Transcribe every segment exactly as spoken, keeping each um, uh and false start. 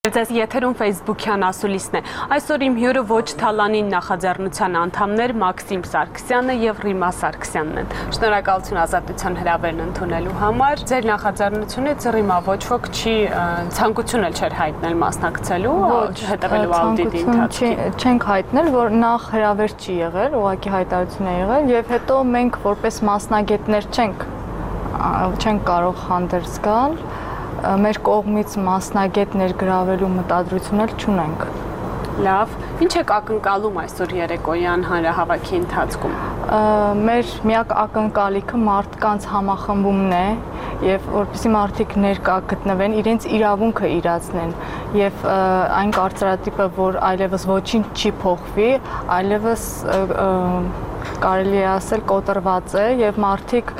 Ձեզ եթերում Facebook-յան ասուլիսն է։ Այսօր իմ հյուրը ոչ թալանին նախաձեռնության անդամներ Մաքսիմ Սարգսյանը եւ Ռիմա Սարգսյանն են։ Շնորհակալություն ազատության հրավերն ընդունելու համար։ Ձեր նախաձեռնությունից Ռիմա ոչ ոք չի ցանկություն էլ չէր հայտնել մասնակցելու, հետևելու աուդիտի ընթացքին։ Չենք հայտնել, որ նախ հրավեր չի եղել, ուղղակի հայտարարություն է եղել եւ հետո մենք որպես մասնագետներ չենք չենք կարող հանդերձ գալ։ Մեր կողմից մասնագետ ներգրավելու մտադրություն էլ չունենք։ Լավ, ինչ եք ակնկալում այսօր երեկոյան հանրահավաքի ընթացքում։ Մեր միակ ակնկալիքը մարդկանց համախմբումն է եւ որպեսզի մարդիկ ներկա գտնվեն, իրենց իրավունքը իրացնեն եւ այն կարծրատիպը, որ այլևս ոչինչ չի փոխվի, այլևս կարելի է ասել կոտրված է եւ մարդիկ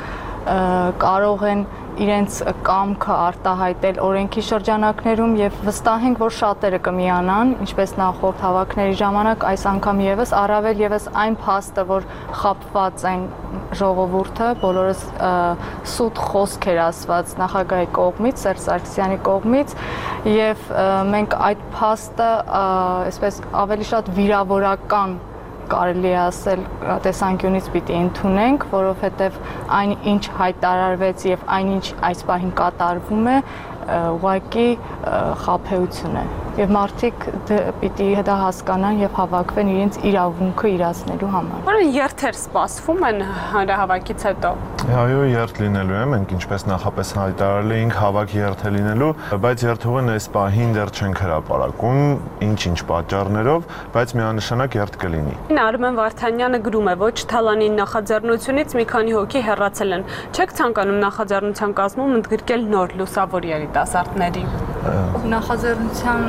կարող են իրենց կամքը արտահայտել օրենքի շրջանակներում եւ վստահ ենք, որ շատերը կմիանան, ինչպես նախորդ հավաքների ժամանակ, այս անգամ եւս առավել եւս այն փաստը, որ խապված են ժողովուրդը, բոլորս սուտ խոսք էր ասված նախագահի կողմից, Սերժ Սարգսյանի կողմից եւ մենք այդ փաստը այսպես ավելի շատ վիրավորական կարելի է ասել տեսանկյունից պիտի ընդունենք, որովհետև այն ինչ հայտարարվեց եւ այն ինչ այս պահին կատարվում է, ուղղակի խաբեություն է եւ մարդիկ պիտի դա հասկանան եւ հավաքվեն իրենց իրավունքը իրացնելու համար։ Որը երթեր սպասվում են հանրահավաքից հետո։ Այո, երթ լինելու է, մենք ինչպես նախապես հայտարարել էինք, հավաք երթ է լինելու, բայց երթուղին այս պահին դեռ չենք հրապարակում, ինչ-ինչ պատճառներով, բայց միանշանակ երթ կլինի։ Արմեն Վարդանյանը գրում է, ոչ թալանի նախաձեռնությունից մի քանի հոգի հեռացել են։ Չեք ցանկանում նախաձեռնության կազմում ընդգրկել նոր լուսավոր երիտասարդների։ Նախաձեռնության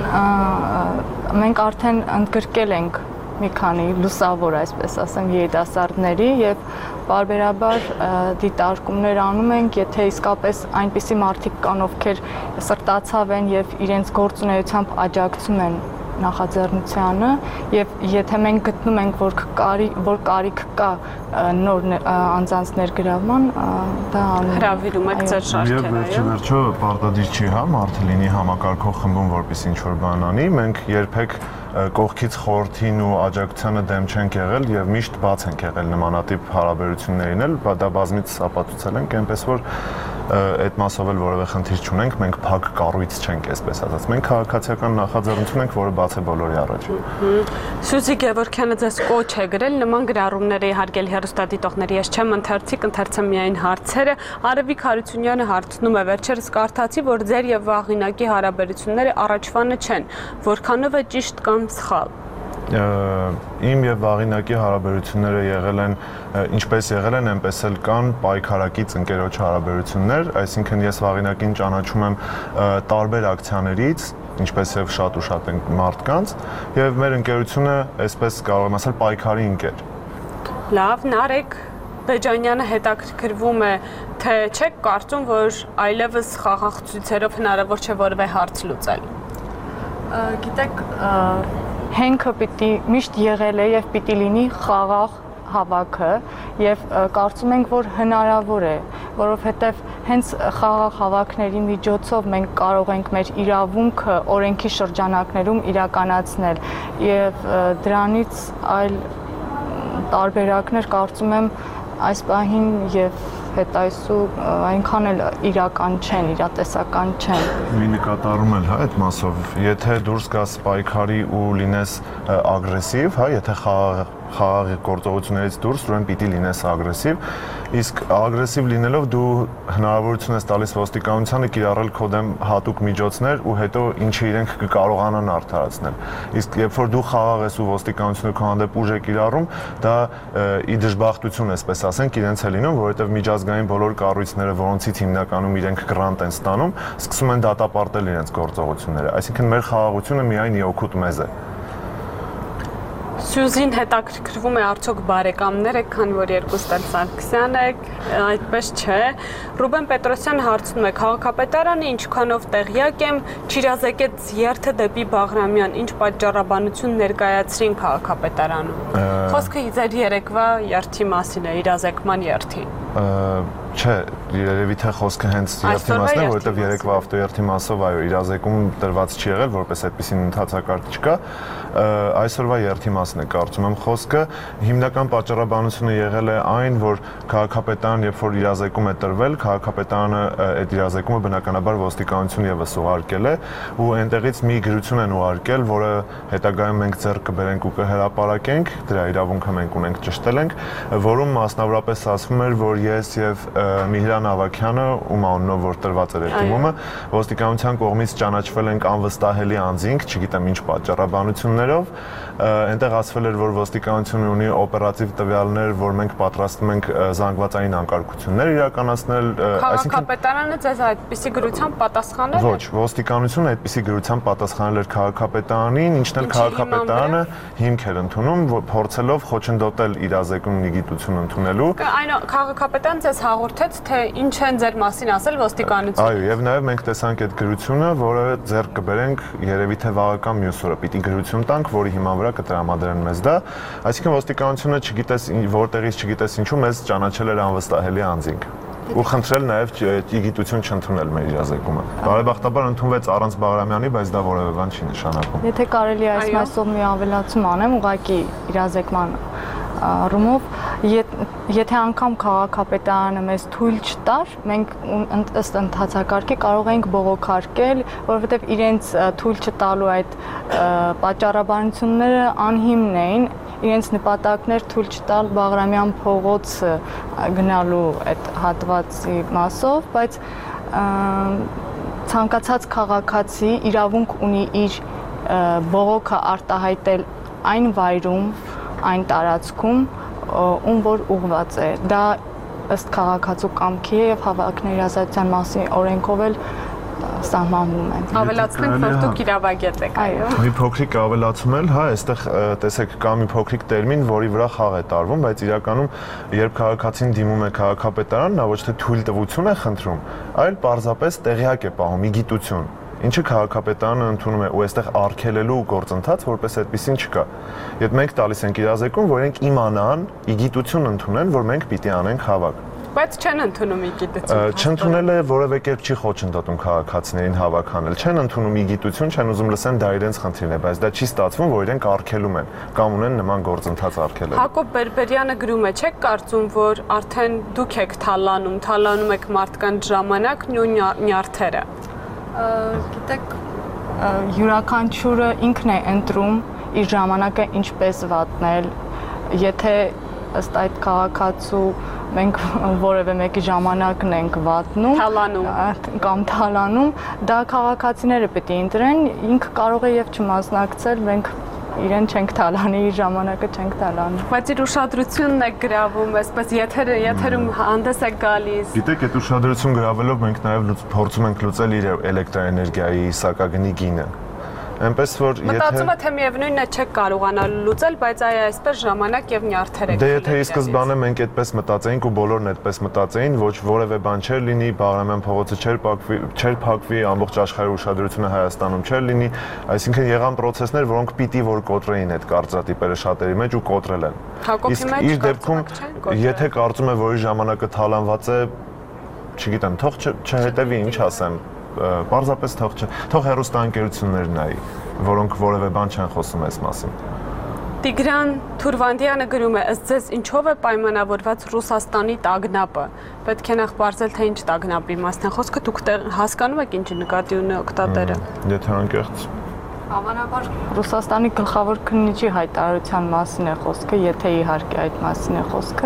մենք արդեն ընդգրկել ենք մի քանի լուսավոր, այսպես ասեմ, երիտասարդների եւ բարբերաբար դիտարկումներ անում ենք, եթե իսկապես այնպիսի մարդիկ կան, ովքեր սրտացավ են եւ իրենց գործունեությամբ աջակցում են նախաձեռնությանը եւ եթե մենք գտնում ենք, որ կարի որ կարիք կա նոր անձանց ներգրավման, դա հրավիրում եք ձեր շարքերը։ Եվ վերջիվերջո պարտադիր չի, հա, մարդը լինի համակարգող խմբում, որպես ինչ որ բան անի, մենք երբեք կողքից խորհրդին ու աջակցությանը դեմ չենք եղել եւ միշտ բաց ենք եղել նմանատիպ հարաբերություններին էլ, դա բազմից ապացուցել ենք, այնպես որ այդ մասով էլ որևէ խնդիր չունենք, մենք փակ կառույց չենք, այսպես ասած։ Մենք քաղաքացիական նախաձեռնություն ենք, որը բաց է բոլորի առաջ։ Սյուզի Գևորգյանը ձեզ կոչ է գրել նման գրառումներ է հարգել հեռուստադիտողների, ես չեմ ընթերցիկ, ընթերցեմ միայն հարցերը։ Արևիկ Հարությունյանը հարցնում է, վերջերս կարդացի, որ ձեր եւ Վաղինակի հարաբերությունները առաջվանը չեն, որքանով է ճիշտ կամ սխալ։ Իմ եւ Վաղինակի հարաբերությունները եղել են ինչպես եղել են, այնպես էլ կան պայքարակից ընկերոջ հարաբերություններ, այսինքն ես Վաղինակին ճանաչում եմ տարբեր ակցիաներից, ինչպես եւ շատ ու շատ են մարդկանց, եւ մեր ընկերությունը, այսպես կարող եմ ասել, պայքարի ընկեր։ Լավ, Նարեկ Բեջանյանը հետաքրքրվում է, թե չեք կարծում, որ այլևս խաղաղ ցույցերով հնարավոր չէ որևէ հարց լուծել։ Գիտեք, հենքը պիտի միշտ եղել է եւ պիտի լինի խաղաղ հավաքը եւ կարծում ենք, որ հնարավոր է, որովհետեւ հենց խաղաղ հավաքների միջոցով մենք կարող ենք մեր իրավունքը օրենքի շրջանակներում իրականացնել եւ դրանից այլ տարբերակներ կարծում եմ այս պահին եւ հետայսու այնքան էլ իրական չեն, իրատեսական չեն։ Մի նկատառում էլ, հա, այդ մասով, եթե դուրս գաս պայքարի ու լինես ագրեսիվ, հա, եթե խաղաղ խաղաղ գործողություններից դուրս ուրեմն պիտի լինես ագրեսիվ, իսկ ագրեսիվ լինելով դու հնարավորություն ես տալիս ոստիկանությանը կիրառել քո դեմ հատուկ միջոցներ ու հետո ինչը իրենք կկարողանան արդարացնել։ Իսկ երբ որ դու խաղաղ ես ու ոստիկանությունը քո հանդեպ ուժ է կիրառում, դա ի դժբախտություն, այսպես ասենք, իրենց է լինում, որովհետև միջազգային բոլոր կառույցները, որոնցից հիմնականում իրենք գրանտ են ստանում, սկսում են դատապարտել իրենց գործողությունները։ Այսինքն մեր խաղաղությունը միայն իօգուտ մեզ է։ Սյուզին հետաքրքրվում է արդյոք բարեկամներ եք, քանի որ երկուստ էլ Սարգսյան եք, այդպես չէ։ Ռուբեն Պետրոսյանը հարցնում է, քաղաքապետարանը ինչքանով տեղյակ եմ, չիրազեկեց երթը դեպի Բաղրամյան, ինչ պատճառաբանություն ներկայացրին քաղաքապետարանում։ Խոսքը ձեր երեկվա երթի մասին է, իրազեկման երթի։ Չէ, երևի թե խոսքը հենց երթի մասն է, որովհետև երեկվա ավտոերթի մասով այո, իրազեկում տրված չի եղել, որպես այդպեսին ընթացակարգ չկա։ Այսօրվա երթի մասն է կարծում եմ խոսքը։ Հիմնական պատճառաբանությունը եղել է այն, որ քաղաքապետարան, երբ որ իրազեկում է տրվել, քաղաքապետարանը այդ իրազեկումը բնականաբար ոստիկանություն եւս ուղարկել է ու այնտեղից մի գրություն են ուղարկել, որը հետագայում մենք ձեռք կբերենք ու կհրապարակենք, դրա իրավունքը մենք ունենք, ճշտել ենք, որում մասնավորապես ասվում էր, որ ես եւ Միհրան Ավագյանը, ում անունով որ տրված էր դիմումը, ոստիկանության կողմից ճանաչվել ենք անվստահելի անձինք, չգիտեմ ինչ պատճառաբանություններով, այնտեղ ասվել էր, որ ոստիկանությունը ունի օպերատիվ տվյալներ, որ մենք պատրաստվում ենք զանգվածային անկարգություններ իրականացնել, Քաղաքապետարանը ձեզ այդպիսի գրությամբ պատասխանել է։ Ոչ, ոստիկանությունը այդպիսի գրությամբ պատասխանել էր քաղաքապետարանին, ինչն էլ քաղաքապետարանը հիմք էր ընդունում, փորձելով խոչընդոտել իրազեկումն իգիտություն ընդունելու։ Այն քաղաքապետարանը ձեզ հաղորդեց, թե ինչ են ձեր մասին ասել ոստիկանությունը։ Այո, եւ նաեւ մենք տեսանք այդ գրությունը, որը ձեռք կբերենք երևի թե վաղական մյուս օրը պիտի գրություն տանք, որի հիման վրա կտրամադրեն մեզ դա, այսինքն ոստիկանությունը չգիտես որտեղից չգիտես ինչու մեզ ճանաչել էր անվստահելի անձինք ու խնդրել նաեւ իգիտություն չընդունել մեր իրազեկումը։ Բարեբախտաբար ընդունվեց առանց Բաղրամյանի, բայց դա որևէ բան չի նշանակում։ Եթե կարելի է այս մասով մի ավելացում անեմ, ուղղակի իրազեկման առումով, եթե անգամ քաղաքապետարանը մեզ թույլ չտար, մենք ըստ ընթացակարգի կարող ենք բողոքարկել, որովհետև իրենց թույլ չտալու այդ պատճառաբանությունները անհիմն էին, իրենց նպատակներ թույլ չտալ Բաղրամյան փողոցը գնալու այդ հատվածի մասով, բայց ցանկացած քաղաքացի իրավունք ունի իր բողոքը արտահայտել այն վայրում, այն տարածքում, ում որ ուղղված է։ Դա ըստ քաղաքացու կամքի է եւ հավաքների ազատության մասին օրենքով էլ սահմանվում են։ Ավելացնենք, որ դուք իրավագետ եք, այո։ Մի փոքրիկ ավելացում էլ, հա, այստեղ տեսեք կա մի փոքրիկ տերմին, որի վրա խաղ է տարվում, բայց իրականում երբ քաղաքացին դիմում է քաղաքապետարան, նա ոչ թե թույլտվություն է խնդրում, այլ պարզապես տեղյակ է պահում իգիտություն։ Ինչը քաղաքապետարանը ընդունում է ու այստեղ արգելելու գործընթաց, որպես այդպեսին չկա։ Եթե մենք տալիս ենք իրազեկում, որ իրենք իմանան, իգիտություն ընդունեն, որ մենք պիտի անենք հավաք։ Բայց չեն ընդունում իգիտություն։ Չընդունելը որևէ կերպ չի խոչընդոտում քաղաքացիներին հավաք անել։ Չեն ընդունում իգիտություն, չեն ուզում լսեն դա իրենց խնդիրն է, բայց դա չի ստացվում, որ իրենք արգելում են կամ ունեն նման գործընթաց արգելել։ Հակոբ Բերբերյանը գրում է, չեք կարծում, որ արդեն դուք եք թալանում, թալանում եք մարդկանց ժամանակն ու նյարդերը։ Գիտեք, յուրաքանչյուրը ինքն է ընտրում իր ժամանակը ինչպես վատնել, եթե ըստ այդ քաղաքացու մենք որևէ մեկի ժամանակն ենք վատնում, թալանում կամ թալանում, դա քաղաքացիները պետք է ընտրեն, ինքը կարող է եւ չմասնակցել, մենք իրեն չենք թալանի, իր ժամանակը չենք թալանի։ Բայց իր ուշադրությունն է գրավում, այսպես եթերը, եթերում հանդես է գալիս։ Գիտեք, այդ ուշադրություն գրավելով մենք նաև փորձում ենք լուծել իր էլեկտրոէներգիայի սակագնի գինը։ Այնպես որ եթե մտածում եմ թե միևնույնն է չեք կարողանալ լուծել, բայց այ այսպես ժամանակ եւ նյարդեր եք։ Դե եթե ի սկզբանե մենք այդպես մտածեինք ու բոլորն այդպես մտածեին, ոչ որևէ բան չէր լինի, Բաղրամյան փողոցը չէր փակվի, չէր փակվի, ամբողջ աշխարհի ուշադրությունը Հայաստանում չէր լինի, այսինքն եղան process-ներ, որոնք պիտի որ կոտրեին այդ կարծրատիպերը շատերի մեջ ու կոտրել են։ Իսկ իր դեպքում եթե կարծում է, որ իր ժամանակը թալանված է, չգիտեմ, թող չհետևի, ինչ ասեմ, պարզապես թող թող հեռուստաընկերություններ նայի, որոնք որևէ բան չեն խոսում այս մասին։ Տիգրան Թուրվանդյանը գրում է, ըստ ձեզ ինչով է պայմանավորված Ռուսաստանի տագնապը։ Պետք է նախ բարձել, թե ինչ տագնապի մասն է խոսքը, դուք հասկանում եք ինչ նկատի ունի օկտատերը։ Եթե անկեղծ Հավանաբար Ռուսաստանի գլխավոր քննիչի հայտարարության մասին է խոսքը, եթե իհարկե այդ մասին է խոսքը։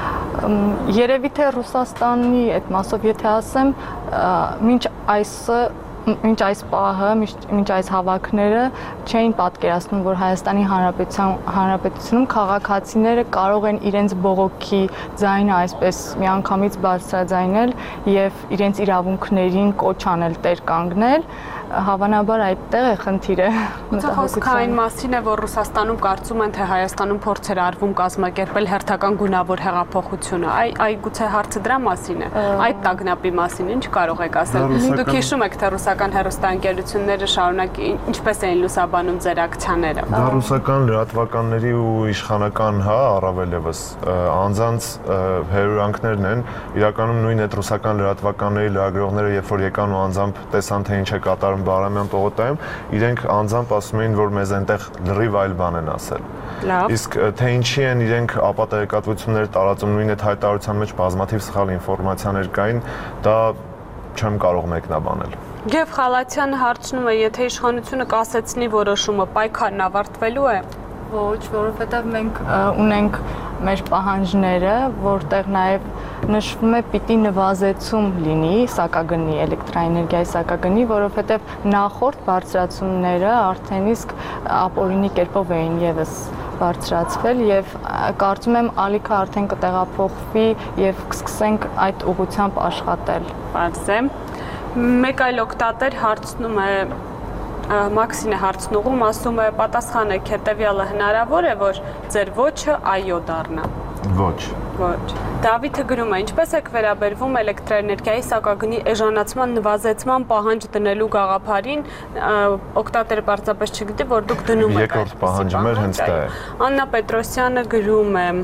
Երևի թե Ռուսաստանի այդ մասով եթե ասեմ, մինչ այսը մինչ այս պահը, մինչ այս հավաքները չէին պատկերացնում, որ Հայաստանի Հանրապետության Հանրապետությունում քաղաքացիները կարող են իրենց բողոքի ձայնը այսպես միանգամից բարձրաձայնել եւ իրենց իրավունքներին կոչ անել, տեր կանգնել, Հավանաբար այդտեղ է խնդիրը։ Ուցե խոսքը այն մասին է, որ Ռուսաստանում կարծում են, թե Հայաստանում փորձ էր արվում կազմակերպել հերթական գունավոր հեղափոխությունը։ Այ այ գուցե հարցը դրա մասին է։ Այդ տագնապի մասին ինչ կարող եք ասել։ Դուք հիշում եք, թե ռուսական հեռուստաընկերությունները շարունակ ինչպես էին լուսաբանում ձեր ակցիաները։ Դա ռուսական լրատվականների ու իշխանական, հա, առավել եւս անձանց հերորանքներն են։ Իրականում նույն այդ ռուսական լրատվականների լրագրողները, երբ որ եկան ու անձամբ տեսան, թե ինչ է կատարում Բաղրամյան պողոտայում, իրենք անձամբ ասում էին, որ մեզ այնտեղ լրիվ այլ բան են ասել։ Իսկ թե ինչի են իրենք ապատեղեկատվություններ տարածում, նույն այդ հայտարարության մեջ բազմաթիվ սխալ ինֆորմացիաներ կային, դա չեմ կարող մեկնաբանել։ Եվ Խալաթյանը հարցնում է, եթե իշխանությունը կասեցնի որոշումը, պայքարն ավարտվելու է։ Ոչ, որովհետև մենք ունենք մեր պահանջները, որտեղ նաև նշվում է պիտի նվազեցում լինի սակագնի, էլեկտրաէներգիայի սակագնի, որովհետև նախորդ բարձրացումները արդեն իսկ ապօրինի կերպով էին եւս բարձրացվել եւ կարծում եմ ալիքը արդեն կտեղափոխվի եւ կսկսենք այդ ուղղությամբ աշխատել։ Բարձ է։ Մեկ այլ օգտատեր հարցնում է Մաքսինը հարցնողում ասում է պատասխանեք հետեւյալը հնարավոր է որ ձեր ոչը այո դառնա։ Ոչ։ Ոչ։ Դավիթը գրում է ինչպես եք վերաբերվում էլեկտրաէներգիայի սակագնի էժանացման նվազեցման պահանջ դնելու գաղափարին, օգտատերը պարզապես չգիտի որ դուք դնում եք։ Երկրորդ պահանջը մեր հենց դա է։ Աննա Պետրոսյանը գրում է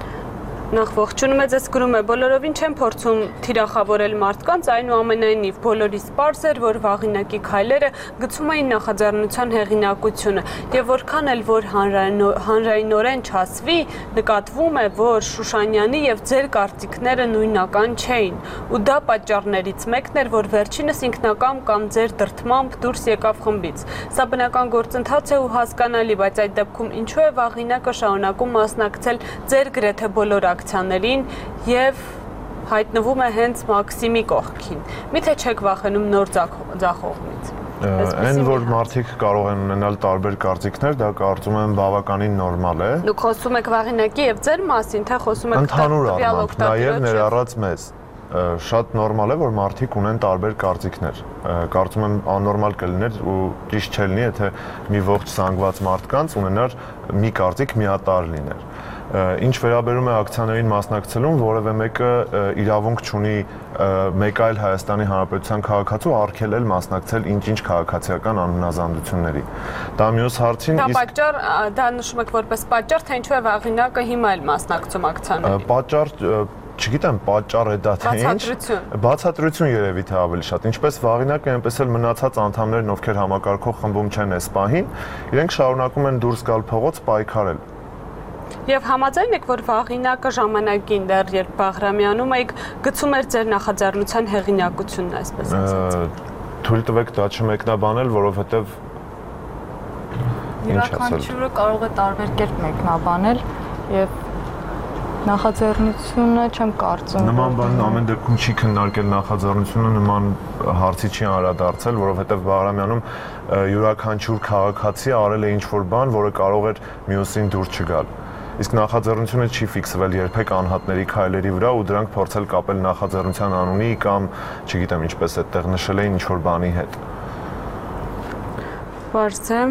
Նախ ողջունում է ձեզ գրում է բոլորովին չեմ փորձում թիրախավորել մարդկանց, այնուամենայնիվ բոլորիս պարզ էր, որ վաղինակի քայլերը գցում էին նախաձեռնության հեղինակությունը եւ որքան էլ որ հանրայնորեն չասվի, նկատվում է, որ Շուշանյանի եւ ձեր կարծիքները նույնական չէին, ու դա պատճառներից մեկն էր, որ վերջինս ինքնակամ կամ ձեր դրդմամբ դուրս եկավ խմբից։ Սա բնական գործընթաց է ու հասկանալի, բայց այդ դեպքում ինչու է վաղինակը շարունակում մասնակցել ձեր գրեթե բոլոր ակցիաներին եւ հայտնվում է հենց Մաքսիմի կողքին։ Միթե չեք վախենում նոր ձախողումից։ Այն որ մարդիկ կարող են ունենալ տարբեր կարծիքներ, դա կարծում եմ բավականին նորմալ է։ Դուք խոսում եք վաղինակի եւ ձեր մասին, թե խոսում եք ընդհանուր առմամբ, նաեւ ներառած մեզ։ Շատ նորմալ է որ մարդիկ ունեն տարբեր կարծիքներ։ Կարծում եմ աննորմալ կլիներ ու ճիշտ չլինի, եթե մի ողջ զանգված մարդկանց ունենար մի կարծիք միատարր լիներ։ Ինչ վերաբերում է ակցիաներին մասնակցելուն, որևէ մեկը իրավունք չունի մեկ այլ Հայաստանի Հանրապետության քաղաքացու արգելել մասնակցել ինչ-ինչ քաղաքացիական անհնազանդությունների։ Դա մյուս հարցին Դա պատճառ, դա նշում եք որպես պատճառ, թե ինչու է վաղինակը հիմա էլ մասնակցում ակցիաներին։ Պատճառ Չգիտեմ, պատճառ է դա թե ինչ։ Բացատրություն երևի թե ավելի շատ։ Ինչպես վաղինակը, այնպես էլ մնացած անդամներն, ովքեր համակարգող խմբում չեն այս պահին, իրենք շարունակում են դուրս գալ փողոց պայքարել։ Եվ համաձայն եք, որ վաղինակը ժամանակին դեռ երբ Բաղրամյանում եք գցում էր ձեր նախաձեռնության հեղինակությունն, այսպես ասած։ Թույլ տվեք դա չմեկնաբանել, որովհետև յուրաքանչյուրը կարող է տարբեր կերպ մեկնաբանել եւ նախաձեռնությունը չեմ կարծում։ Նման բան ամեն դեպքում չի քննարկել նախաձեռնությունը, նման հարցի չի անդրադարձել, որովհետև Բաղրամյանում յուրաքանչյուր քաղաքացի արել է ինչ-որ բան, որը կարող էր մյուսին դուրս չգալ։ Իսկ նախաձեռնությունը չի ֆիքսվել երբեք անհատների քայլերի վրա ու դրանք փորձել կապել նախաձեռնության անունի կամ, չգիտեմ, ինչպես այդտեղ նշել էին ինչ-որ բանի հետ։ Բարձ է։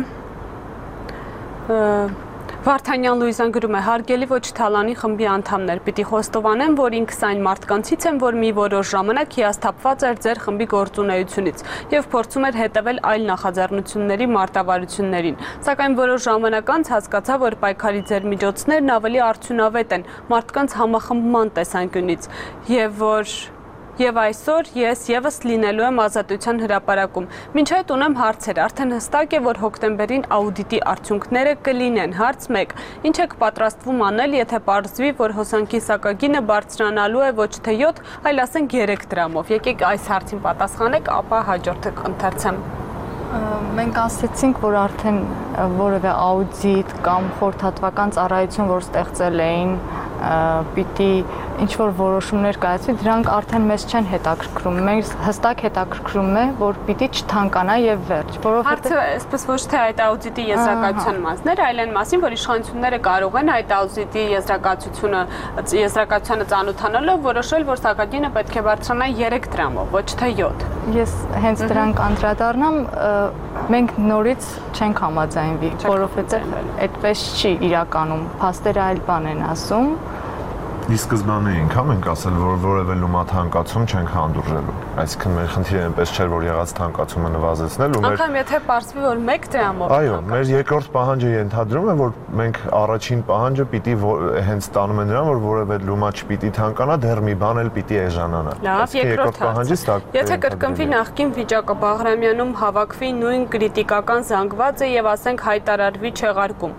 Վարդանյան Լուիզան գրում է հարգելի ոչ թալանի խմբի անդամներ, պիտի խոստովանեմ, որ ինքս այն մարդկանցից եմ, որ մի որոշ ժամանակ հիասթափված էր ձեր խմբի գործունեությունից եւ փորձում էր հետևել այլ նախաձեռնությունների մարտավարություններին։ Սակայն որոշ ժամանակ անց հասկացա, որ պայքարի ձեր միջոցներն ավելի արդյունավետ են մարդկանց համախմբման տեսանկյունից եւ որ Եվ այսօր ես եւս լինելու եմ Ազատության հրապարակում։ Մինչ այդ ունեմ հարցեր, արդեն հստակ է, որ հոկտեմբերին աուդիտի արդյունքները կլինեն։ Հարց մեկ. Ինչ եք պատրաստվում անել, եթե պարզվի, որ հոսանքի սակագինը բարձրանալու է ոչ թե յոթ, այլ ասենք երեք դրամով։ Եկեք այս հարցին պատասխանեք, ապա հաջորդը կընթերցեմ։ Մենք ասացինք, որ արդեն որևէ աուդիտ կամ խորհրդատվական ծառայություն, որ ստեղծել էին, պիտի ինչ-որ որոշումներ կայացվի, դրանք արդեն մեզ չեն հետաքրքրում։ Մեզ հստակ հետաքրքրում է, որ պիտի չթանկանա եւ վերջ, որովհետեւ Հարցը այսպես ոչ թե այդ աուդիտի եզրակացության մասներ, այլ այն մասին, որ իշխանությունները կարող են այդ աուդիտի եզրակացությունը եզրակացությանը ծանոթանալով որոշել, որ սակագինը պետք է բարձրանա երեք դրամով, ոչ թե յոթ։ Ես հենց դրանք անդրադառնամ, մենք նորից չենք համաձայնվի, որովհետև այդպես չի իրականում, փաստերը այլ բան են ասում։ Ի սկզբանե էինք, հա, մենք ասել, որ որևէ լումա թանկացում չենք հանդուրժելու։ Այսինքն մեր խնդիրը այնպես չէր, որ եղած թանկացումը նվազեցնել ու մեր Անկամ եթե պարզվի, որ մեկ դրամով։ Այո, մեր երկրորդ պահանջը ենթադրում է, որ մենք առաջին պահանջը պիտի հենց տանում են նրան, որ որևէ լումա չպիտի թանկանա, դեռ մի բան էլ պիտի էժանանա։ Լավ, երկրորդ պահանջից Եթե կրկնվի նախկին վիճակը Բաղրամյանում հավաքվի նույն կրիտիկական զանգվածը եւ ասենք հայտարարվի չեղարկում։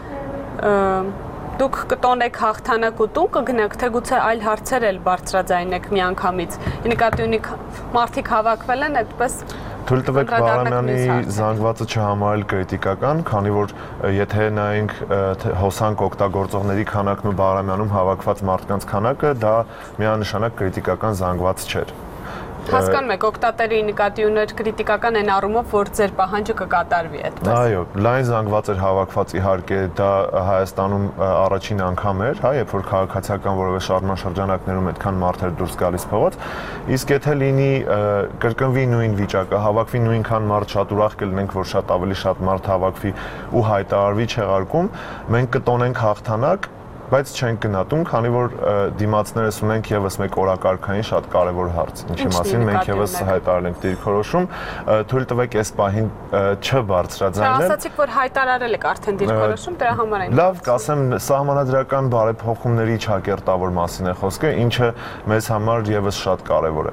Դուք կտոնեք հաղթանակ ու տուն կգնաք, թե գուցե այլ հարցեր էլ բարձրաձայնեք միանգամից։ Նկատի ունի մարդիկ հավաքվել են այդպես Թույլ տվեք Բաղրամյանի զանգվածը չհամարել կրիտիկական, քանի որ եթե նայենք հոսանք օգտագործողների քանակն ու Բաղրամյանում հավաքված մարդկանց քանակը, դա միանշանակ կրիտիկական զանգված չէր։ Հասկանում եք, օգտատերի նկատի ուներ կրիտիկական այն առումով, որ ձեր պահանջը կկատարվի այդպես։ Այո, լայն զանգված էր հավաքված, իհարկե, դա Հայաստանում առաջին անգամ էր, հա, երբ որ քաղաքացիական որևէ շարժման շրջանակներում այդքան մարդեր դուրս գալիս փողոց, իսկ եթե լինի կրկնվի նույն վիճակը, հավաքվի նույնքան մարդ, շատ ուրախ կլինենք, որ շատ ավելի շատ մարդ հավաքվի ու հայտարարվի չեղարկում, մենք կտոնենք հաղթանակ, բայց չենք գնահատում, քանի որ դիմացներս ունենք եւս մեկ օրակարգային շատ կարեւոր հարց, ինչի մասին մենք եւս հայտարարենք դիրքորոշում, թույլ տվեք այս պահին չբարձրաձայնել։ Ասացիք, որ հայտարարել եք արդեն դիրքորոշում, դրա համար այն։ Լավ, կասեմ, սահմանադրական բարեփոխումների չակերտավոր մասին է խոսքը, ինչը մեզ համար եւս շատ կարեւոր է։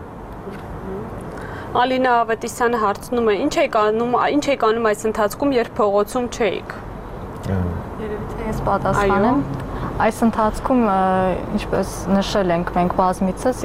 Ալինա Ավետիսյանը հարցնում է. Ինչ եք անում, ինչ եք անում այս ընթացքում, երբ փողոցում չէիք։ Երևի թե ես պատասխանեմ։ Այս ընթացքում, ինչպես նշել ենք մենք բազմիցս,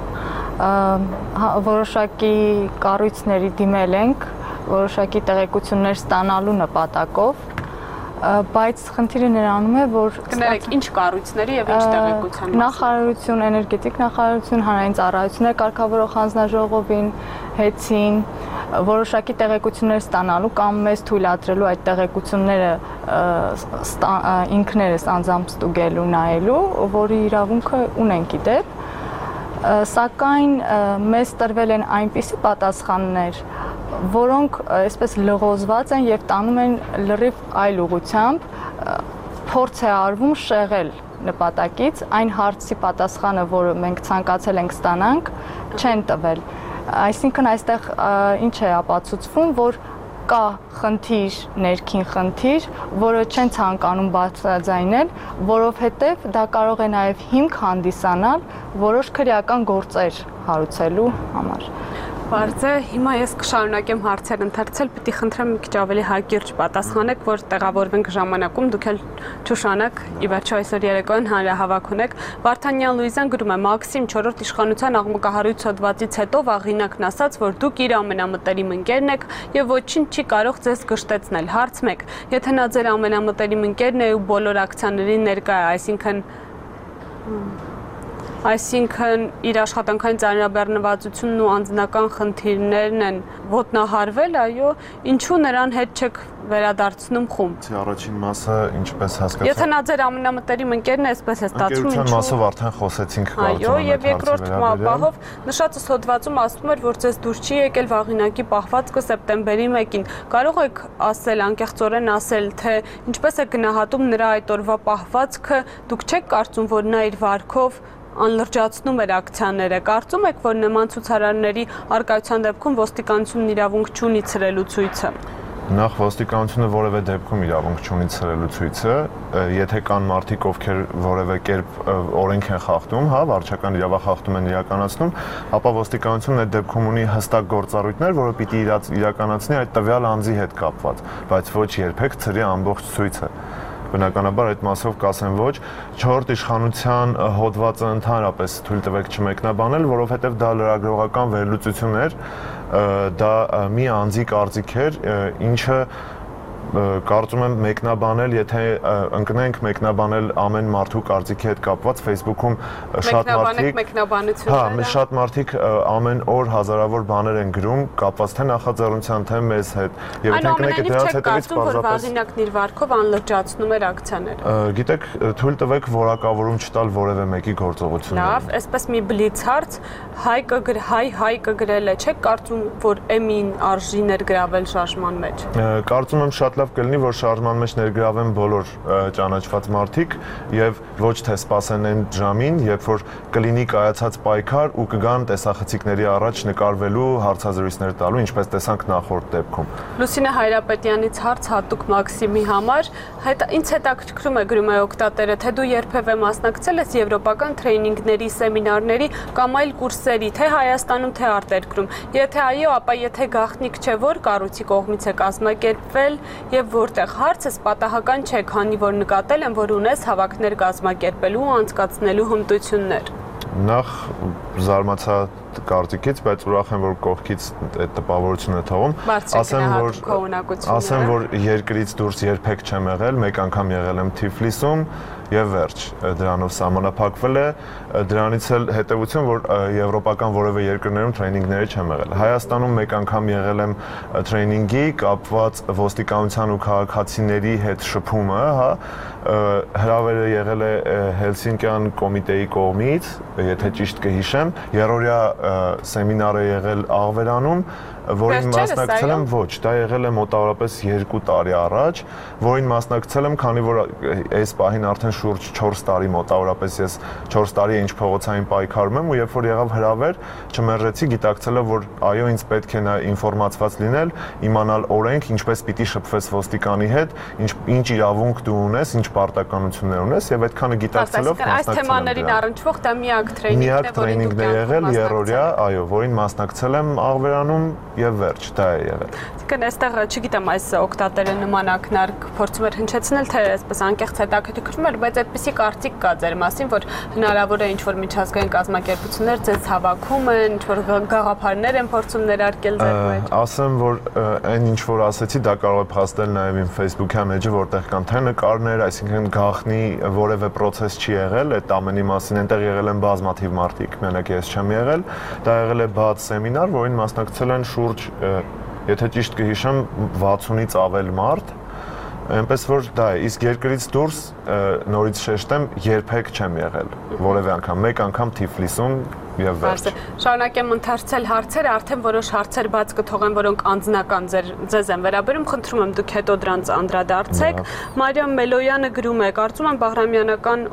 որոշակի կառույցների դիմել ենք, որոշակի տեղեկություններ ստանալու նպատակով, բայց խնդիրը նրանում է, որ Կներեք, ինչ կառույցների եւ ինչ տեղեկության մասին։ Նախարարություն, էներգետիկ նախարարություն, հանրային ծառայություններ կարգավորող հանձնաժողովին, հեծին, որոշակի տեղեկություններ ստանալու կամ մեզ թույլատրելու այդ տեղեկությունները ինքներս անձամբ ստուգելու, նայելու, որի իրավունքը ունենք իդեպ, սակայն մեզ տրվել են այնպիսի պատասխաններ, որոնք այսպես լղոզված են եւ տանում են լրիվ այլ ուղղությամբ, փորձ է արվում շեղել նպատակից, այն հարցի պատասխանը, որը մենք ցանկացել ենք ստանանք, չեն տվել։ Այսինքն այստեղ ինչ է ապացուցվում, որ կա խնդիր, ներքին խնդիր, որը չեն ցանկանում բարձրաձայնել, որովհետև դա կարող է նաև հիմք հանդիսանալ որոշ քրեական գործեր հարուցելու համար։ Բարձ է, հիմա ես կշարունակեմ հարցեր ընթերցել, պիտի խնդրեմ մի քիչ ավելի հակիրճ պատասխանեք, որ տեղավորվենք ժամանակում, դուք էլ ճուշանակ, ի վերջո այսօր երեկոյան հանրահավաք ունեք։ Վարդանյան Լուիզան գրում է. Մաքսիմ չորրորդ իշխանության աղմկահարույց հոդվածից հետո Վաղինակն ասաց, որ դուք իր ամենամտերիմ ընկերն եք եւ ոչինչ չի կարող ձեզ կշտեցնել։ Հարց մեկ. Եթե նա ձեր ամենամտերիմ ընկերն է ու բոլոր ակցիաներին ներկա է, այսինքն Այսինքն իր աշխատանքային ծանրաբեռնվածությունն ու անձնական խնդիրներն են ոտնահարվել, այո, ինչու նրան հետ չեք վերադարձնում խումբ։ Առաջին մասը ինչպես հասկացա։ Եթե նա ձեր ամենամտերիմ ընկերն է, այսպես է ստացվում, ինչու։ Ընկերության մասով արդեն խոսեցինք կարծում եմ։ Այո, եւ երկրորդ բահով նշածս հոդվածում ասվում էր, որ ձեզ դուր չի եկել Վաղինակի պահվածքը սեպտեմբերի մեկին։ Կարող եք ասել, անկեղծորեն ասել, թե ինչպես է գնահատում նրա այդ օրվա պահվածքը, դուք չեք կարծում, որ նա իր վարքով անլրջացնում էր ակցիաները։ Կարծում եք, որ նման ցուցարարների արկայության դեպքում ոստիկանությունն իրավունք չունի ցրելու ցույցը։ Նախ ոստիկանությունը որևէ դեպքում իրավունք չունի ցրելու ցույցը, եթե կան մարդիկ, ովքեր որևէ կերպ օրենք են խախտում, հա, վարչական իրավախախտում են իրականացնում, ապա ոստիկանությունն այդ դեպքում ունի հստակ գործառույթներ, որը պիտի իրականացնի այդ տվյալ անձի հետ կապված, բայց ոչ երբեք ցրի ամբողջ ցույցը։ Բնականաբար այդ մասով կասեմ ոչ, չորրորդ իշխանության հոդվածը ընդհանրապես թույլ տվեք չմեկնաբանել, որովհետև դա լրագրողական վերլուծություն էր, դա մի անձի կարծիք էր, ինչը կարծում եմ մեկնաբանել, եթե ընկնենք մեկնաբանել ամեն մարդու կարծիքի հետ կապված Facebook-ում շատ մարդիկ մեկնաբանությունները։ Հա, շատ մարդիկ ամեն օր հազարավոր բաներ են գրում կապված թե նախաձեռնության, թե մեզ հետ։ Եվ եթե ընկնեք դրանց հետևից պարզապես Վաղինակն իր վարքով անլրջացնում էր ակցիաները։ Գիտեք, թույլ տվեք որակավորում չտալ որևէ մեկի գործողություններին։ Լավ, այսպես մի բլից հարց, հայկը հայ հայկը գրել է, չեք կարծում, որ էմին արժի ներգրավել շարժման մեջ։ Կարծում եմ շատ լավ կլինի, որ շարժման մեջ ներգրավեն բոլոր ճանաչված մարդիկ եւ ոչ թե սպասեն այն ժամին, երբ որ կլինի կայացած պայքար ու կգան տեսախցիկների առաջ նկարվելու, հարցազրույցներ տալու, ինչպես տեսանք նախորդ դեպքում։ Լուսինե Հայրապետյանից հարց հատուկ Մաքսիմի համար, ինձ հետաքրքրում է գրում է օգտատերը, թե դու երբևէ մասնակցել ես եվրոպական տրեյնինգների, սեմինարների կամ այլ կուրսերի, թե Հայաստանում, թե արտերկրում։ Եթե այո, ապա եթե գաղտնիք չէ, որ կառույցի կողմից է կազմակերպվել եւ որտեղ հարցս պատահական չէ, քանի որ նկատել եմ, որ ունես հավաքներ կազմակերպելու ու անցկացնելու հմտություններ։ Նախ զարմացա կարծիքից, բայց ուրախ եմ, որ կողքից այդ տպավորությունը թողում։ Ասեմ, որ ասեմ, որ երկրից դուրս երբեք չեմ եղել, մեկ անգամ եղել եմ Թիֆլիսում եւ վերջ, դրանով սահմանափակվել է, դրանից էլ հետեւություն, որ եվրոպական որևէ երկրներում տրեյնինգների չեմ եղել։ Հայաստանում մեկ անգամ եղել եմ տրեյնինգի կապված ոստիկանության ու քաղաքացիների հետ շփումը, հա, հրավերը եղել է Հելսինկյան կոմիտեի կողմից, եթե ճիշտ կհիշեմ, երրորդյա սեմինար է եղել Աղվերանում, որին մասնակցել եմ, ոչ, դա եղել է մոտավորապես երկու տարի առաջ, որին մասնակցել եմ, քանի որ այս պահին արդեն շուրջ չորս տարի մոտավորապես ես չորս տարի է ինչ փողոցային պայքարում եմ ու երբ որ եղավ հրավեր, չմերժեցի, գիտակցելով, որ այո, ինձ պետք է նա ինֆորմացված լինել, իմանալ օրենք, ինչպես պիտի շփվես ոստիկանի հետ, ինչ ինչ իրավունք դու ունես, ինչ պարտականություններ ունես եւ այդքանը գիտակցելով այս թեմաներին առնչվող դա միակ տրեյնինգն է, որին դու եղել երրորդյա, այո, որին մասնակցել եմ Աղվերանում եւ վերջ, դա է եղել։ Այսինքն այստեղ չգիտեմ, այս օգտատերը նման ակնարկ փորձում էր հնչեցնել, թե այսպես անկեղծ հետաքրքրում էր, բայց այդպիսի կարծիք կա ձեր մասին, որ հնարավոր է ինչ-որ միջազգային կազմակերպություններ ձեզ հավաքում են, ինչ-որ գաղափարներ են փորձում ներարկել ձեր մեջ։ Ասեմ, որ այն ինչ որ ասեցի, դա կարող է փաստել նաեւ իմ Facebook-յան էջը, որտեղ կան թե նկարներ, այսինքն գաղտնի որևէ process չի եղել, այդ ամենի մասին այնտեղ եղել են բազմաթիվ մարդիկ, մենակ ես չեմ եղել, դա եղել է բաց սեմինար, որին մասնակցել են շուրջ, եթե ճիշտ կհիշեմ, վաթսունից ավել մարդ, այնպես որ դա է, իսկ երկրից դուրս նորից շեշտեմ, երբեք չեմ եղել, որևէ անգամ, մեկ անգամ Թիֆլիսում եւ վերջ։ Շարունակեմ ընթերցել հարցերը, արդեն որոշ հարցեր բաց կթողեմ, որոնք անձնական ձեզ են վերաբերում, խնդրում եմ դուք հետո դրանց անդրադարձեք։ Մարիամ Մելոյանը գրում է, կարծում եմ Բաղրամյանական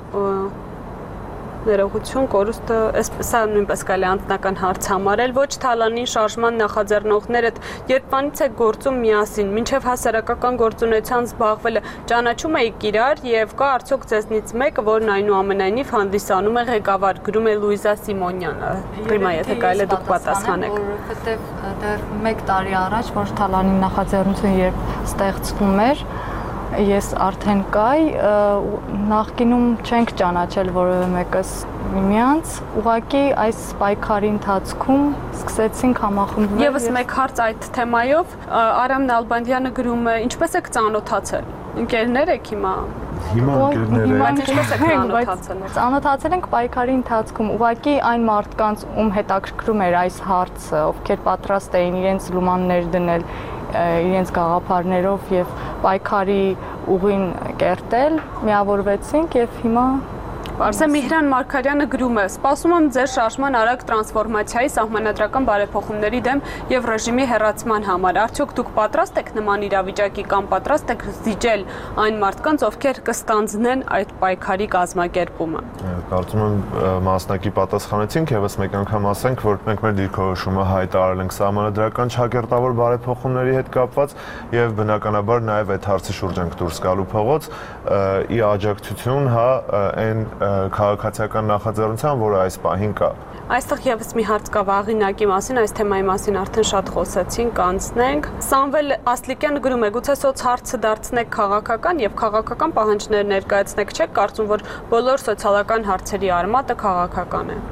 ներողություն, կորուստը, սա նույնպես կարելի է անձնական հարց համարել, ոչ Թալանին շարժման նախաձեռնողները երբանից է գործում միասին, մինչև հասարակական գործունեության զբաղվելը ճանաչում եք իրար եւ կա արդյոք ձեզնից մեկը, որն այնուամենայնիվ հանդիսանում է ղեկավար, գրում է Լուիզա Սիմոնյանը։ Գրիմա, եթե կարելի է դուք պատասխանեք։ Որովհետեւ դեռ մեկ տարի առաջ, որ Թալանի նախաձեռնությունը երբ ստեղծվում էր, ես արդեն կայի, նախկինում չենք ճանաչել որևէ մեկս միմյանց, ուղղակի այս պայքարի ընթացքում սկսեցինք համախմբվել։ Եվս մեկ հարց այդ թեմայով, Արամ Նալբանդյանը գրում է, ինչպես եք ծանոթացել։ Ընկերներ եք հիմա։ Հիմա ընկերներ ենք, ծանոթացել ենք պայքարի ընթացքում, ուղղակի այն մարդկանց, ում հետաքրքրում էր այս հարցը, ովքեր պատրաստ էին իրենց լումաններ դնել իրենց գաղափարներով եւ պայքարի ուղին կերտել, միավորվեցինք եւ հիմա Պարզե Միհրան Մարգարյանը գրում է. «Սպասում եմ ձեր շարժման արագ տրանսֆորմացիայի, սահմանադրական բարեփոխումների դեմ եւ ռեժիմի հեռացման համար։ Արդյոք դուք պատրաստ եք նման իրավիճակի կամ պատրաստ եք զիջել այն մարդկանց, ովքեր կստանձնեն այդ պայքարի կազմակերպումը»։ Կարծում եմ մասնակի պատասխանեցինք, եւս մեկ անգամ ասենք, որ մենք մեր դիրքորոշումը հայտարարել ենք սահմանադրական չակերտավոր բարեփոխումների հետ կապված եւ բնականաբար նաեւ այդ հարցի շուրջ ենք դուրս գալու փողոց ի աջակցություն, հա, այն քաղաքացիական նախաձեռնության, որը այս պահին կա։ Այստեղ եւս մի հարց կա Վաղինակի մասին, այս թեմայի մասին արդեն շատ խոսեցինք, անցնենք։ Սամվել Ասլիկյանը գրում է. «Գուցե սոց հարցը դարձնեք քաղաքական եւ քաղաքական պահանջներ ներկայացնեք, չեք կարծում, որ բոլոր սոցիալական հարցերի արմատը քաղաքական է»։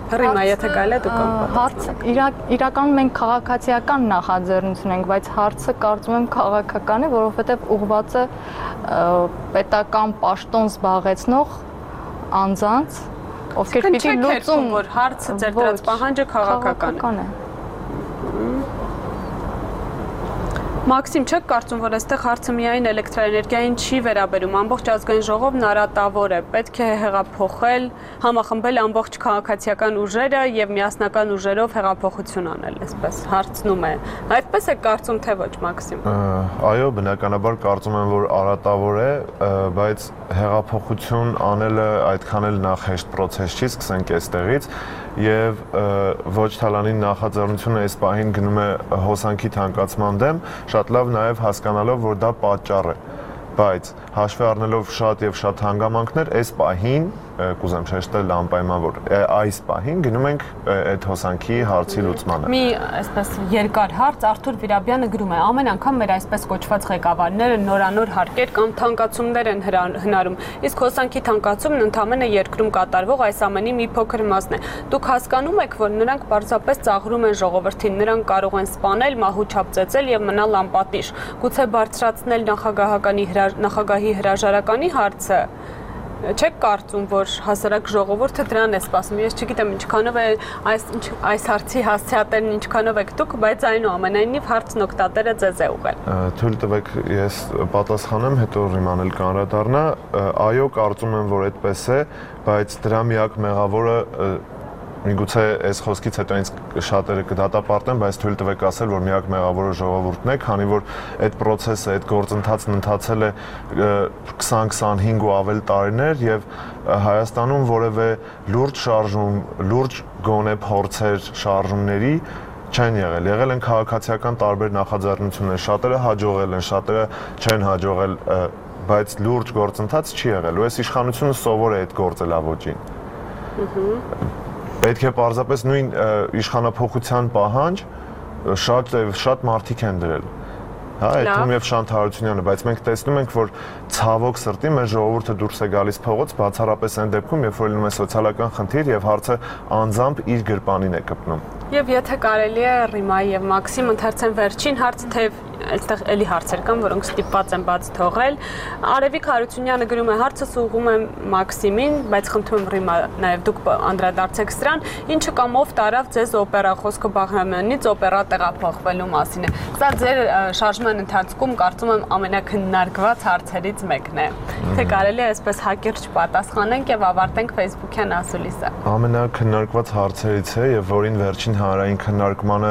Ռիմա, եթե գալի է դու կապ։ Հարցը իրականում մենք քաղաքացիական նախաձեռնություն ենք, բայց հարցը կարծում եմ քաղաքական է, որովհետև ուղղված է պետական պաշտոն զբաղեցնող անձանց, ովքեր պիտի լուծում, որ հարցը ձեր դրած պահանջը քաղաքական է։ Մաքսիմ, չեք կարծում, որ այստեղ հարցը միայն էլեկտրաէներգիային չի վերաբերում, ամբողջ ազգային ժողովն արատավոր է, պետք է հեղափոխել, համախմբել ամբողջ քաղաքացիական ուժերը եւ միասնական ուժերով հեղափոխություն անել, այսպես հարցնում է։ Այդպես է կարծում, թե ոչ, Մաքսիմ։ Այո, բնականաբար կարծում եմ, որ արատավոր է, բայց հեղափոխություն անելը այդքան էլ նախ հեշտ process չի, սկսենք այստեղից եւ ոչ Թալանի նախաձեռնությունը այս պահին գնում է հոսանքի թանկացման դեմ, շատ լավ նաև հասկանալով, որ դա պատճառ է, բայց հաշվի առնելով շատ եւ շատ հանգամանքներ, այս պահին կուզեմ շեշտել անպայման, որ այս պահին գնում ենք այդ հոսանքի հարցի լուծմանը։ Մի այսպես երկար հարց Արթուր Վիրաբյանը գրում է. ամեն անգամ մեր այսպես կոչված ղեկավարները նորանոր հարկեր կամ թանկացումներ են հնարում, իսկ հոսանքի թանկացումն ընդամենը երկրում կատարվող այս ամենի մի փոքր մասն է։ Դուք հասկանում եք, որ նրանք պարզապես ծաղրում են ժողովրդին, նրանք կարող են սպանել, մահու չափ ծեծել եւ մնալ անպատիժ։ Գուցե բարձրացնել նախագահականի նախագահի հրաժարականի հարցը։ Չեք կարծում, որ հասարակ ժողովուրդը դրան է սպասում։ Ես չգիտեմ ինչքանով է այս այս հարցի հասցեատերն ինչքանով եք դուք, բայց այնուամենայնիվ հարցն օգտատերը ձեզ է ուղղել։ Թույլ տվեք ես պատասխանեմ, հետո Ռիման էլ կանրադառնա։ Այո, կարծում եմ, որ այդպես է, բայց դրա միակ մեղավորը միգուցե այս խոսքից հետո ինձ շատերը կդատապարտեն, բայց թույլ տվեք ասել, որ միակ մեղավորը ժողովուրդն է, քանի որ այդ process-ը, այդ գործընթացն ընթացել է քսան քսանհինգ ու ավել տարիներ եւ Հայաստանում որևէ լուրջ շարժում, լուրջ գոնե փորձեր շարժումների չեն եղել։ Եղել են քաղաքացիական տարբեր նախաձեռնություններ, շատերը հաջողել են, շատերը չեն հաջողել, բայց լուրջ գործընթաց չի եղել։ Ու այս իշխանությունը սովոր է այդ գործելավոճին։ Պետք է պարզապես նույն իշխանափոխության պահանջ շատ շատ մարդիկ են դրել։ Հա, այդում եւ Շանթ Հարությունյանը, բայց մենք տեսնում ենք, որ ցավոք սրտի մեր ժողովուրդը դուրս է գալիս փողոց, բացառապես այն դեպքում, երբ որ լինում է սոցիալական խնդիր եւ հարցը անձամբ իր գրպանին է կպնում։ Եվ եթե կարելի է Ռիմա եւ Մաքսիմ ընթերցեն վերջին հարց, թե այստեղ էլի հարցեր կան, որոնք ստիպված են բաց թողել։ Արևիկ Հարությունյանը գրում է. հարցս ուղղում եմ Մաքսիմին, բայց խնդրում եմ Ռիմա, նաեւ դուք անդրադարձեք սրան, ինչը կամ ով տարավ ձեզ օպերա խոսքը Բաղրամյանից օպերա տեղափոխվելու մասին է։ Սա ձեր շարժման ընթացքում կարծում եմ ամենակննարկված հարցերից մեկն է։ Թե կարելի է այսպես հակիրճ պատասխանենք եւ ավարտենք Facebook-յան ասուլիսը։ Ամենակննարկված հարցերից է եւ որին վերջին հանրային քննարկմանը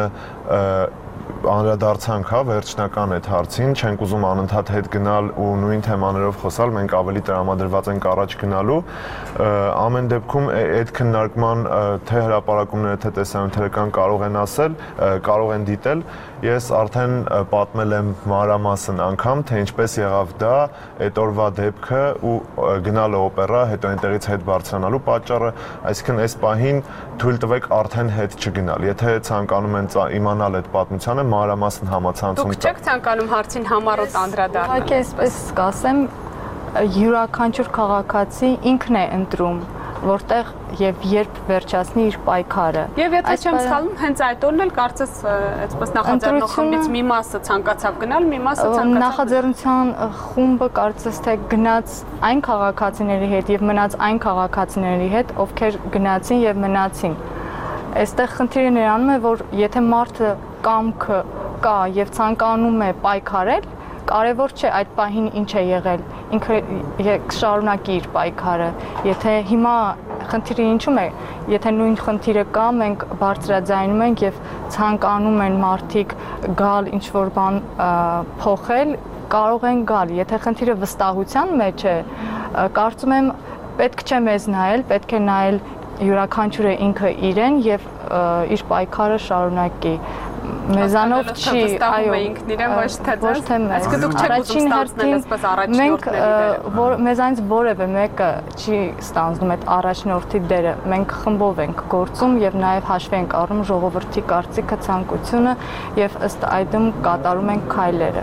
անդրադարձանք, հա, վերջնական այդ հարցին, չենք ուզում անընդհատ հետ գնալ ու նույն թեմաներով խոսալ, մենք ավելի տրամադրված ենք առաջ գնալու։ Ամեն դեպքում այդ քննարկման թե հրապարակումները, թե տեսանյութերը կան, կարող են ասել, կարող են դիտել։ Ես արդեն պատմել եմ մանրամասն անգամ, թե ինչպես եղավ դա, այդ օրվա դեպքը ու գնալը օպերա, հետո այնտեղից հետ բարձրանալու պատճառը, այսինքն այս պահին թույլ տվեք արդեն հետ չգնալ։ Եթե ցանկանում են իմանալ այդ պատմությունը, մանրամասն համացանցում կա։ Դուք չեք ցանկանում հարցին համառոտ անդրադառնալ։ Իհարկե, այսպես կասեմ, յուրաքանչյուր քաղաքացի ինքն է ընտրում, որտեղ եւ երբ վերջացնի իր պայքարը։ Եվ եթե չեմ սխալվում, հենց այդ օրն էլ կարծես այսպես նախաձեռնող խմբից մի մասը ցանկացավ գնալ, մի մասը ցանկացավ։ Նախաձեռնության խումբը կարծես թե գնաց այն քաղաքացիների հետ եւ մնաց այն քաղաքացիների հետ, ովքեր գնացին եւ մնացին։ Այստեղ խնդիրը նրանում է, որ եթե մարդը կամքը կա եւ ցանկանում է պայքարել, կարևոր չէ այդ պահին ինչ է եղել, ինքը կշարունակի իր պայքարը։ Եթե հիմա խնդիրը ինչու՞մ է, եթե նույն խնդիրը կա, մենք բարձրաձայնում ենք եւ ցանկանում են մարդիկ գալ ինչ-որ բան փոխել, կարող են գալ։ Եթե խնդիրը վստահության մեջ է, կարծում եմ պետք չէ մեզ նայել, պետք է նայել յուրաքանչյուրը ինքը իրեն եւ իր պայքարը շարունակի։ Մեզանով չի, այո, ինքն իրեն ոչ թե ոչ թե մեզ։ Այսինքն դուք չեք ուզում ստանձնել այսպես առաջնորդների դերը։ Մենք մեզանից որևէ մեկը չի ստանձնում այդ առաջնորդի դերը։ Մենք խմբով ենք գործում եւ նաեւ հաշվի ենք առնում ժողովրդի կարծիքը, ցանկությունը եւ ըստ այդմ կատարում ենք քայլերը։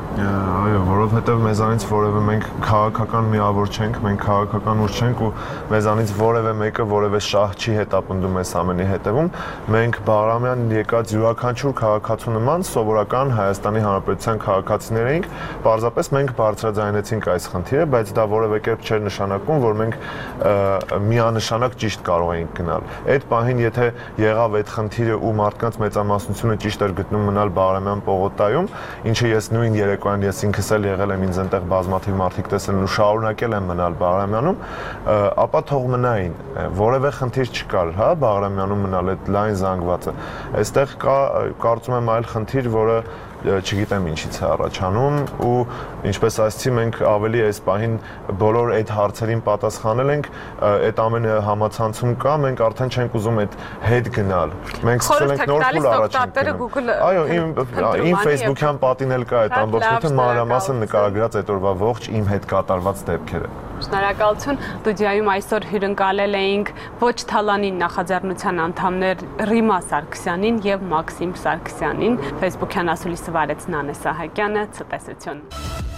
Այո, որովհետև մեզանից որևէ մենք քաղաքական միավոր չենք, մենք քաղաքական ուժ չենք ու մեզանից որևէ մեկը որևէ շահ չի հետապնդում այս ամենի հետևում։ Մենք Բաղրամյան եկած յուրաքանչյուր քաղաքացու նման սովորական Հայաստանի Հանրապետության քաղաքացիներ էինք, պարզապես մենք բարձրաձայնեցինք այս խնդիրը, բայց դա որևէ կերպ չէր նշանակում, որ մենք միանշանակ ճիշտ կարող էինք գնալ։ Այդ պահին, եթե եղավ այդ խնդիրը ու մարդկանց մեծամասնությունը ճիշտ էր գտնում մնալ Բաղրամյան պողոտայում, ինչը ես նույն երեկոյան ես ինքս էլ եղել եմ, ինձ այնտեղ բազմաթիվ մարդիկ տեսել են ու շարունակել եմ մնալ Բաղրամյանում, ապա թող մնային, որևէ խնդիր չկար, հա, Բաղրամյանում մնալ այդ լայն զանգվածը։ Այստեղ կա, կարծում եմ, այլ խնդիր, որը չգիտեմ ինչից է առաջանում ու ինչպես ասացի մենք ավելի այս պահին բոլոր այդ հարցերին պատասխանել ենք, այդ ամենը համացանցում կա, մենք արդեն չենք ուզում այդ հետ գնալ։ Մենք սկսել ենք նոր փուլ առաջ։ Այո, իմ իմ Facebook-յան պատին էլ կա այդ ամբողջ մանրամասն նկարագրած այդ օրվա ողջ իմ հետ կատարված դեպքերը։ Շնորհակալություն։ Ստուդիայում այսօր հյուրընկալել էինք Ոչ Թալանի նախաձեռնության անդամներ Ռիմա Սարգսյանին եւ Մաքսիմ Սարգսյանին։ Facebook-յան ասուլիսը վարեց Նանե Սահակյանը, ցտեսություն։